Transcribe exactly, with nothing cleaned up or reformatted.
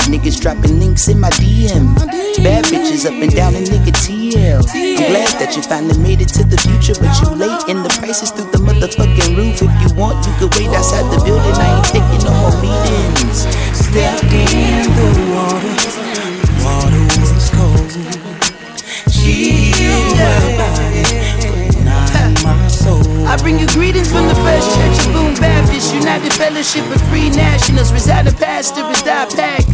Niggas dropping links in my D M. Bad bitches up and down in nigga T L. I'm glad that you finally made it to the future, but you late and the prices through the motherfucking roof. If you want, you could wait outside the building. I ain't taking no more meetings. Stepped in the water, the water was cold. She healed my body, but not my soul. I bring you greetings from the First Church of Boone Baptist, United Fellowship of Free Nationals, residing pastor is die pack.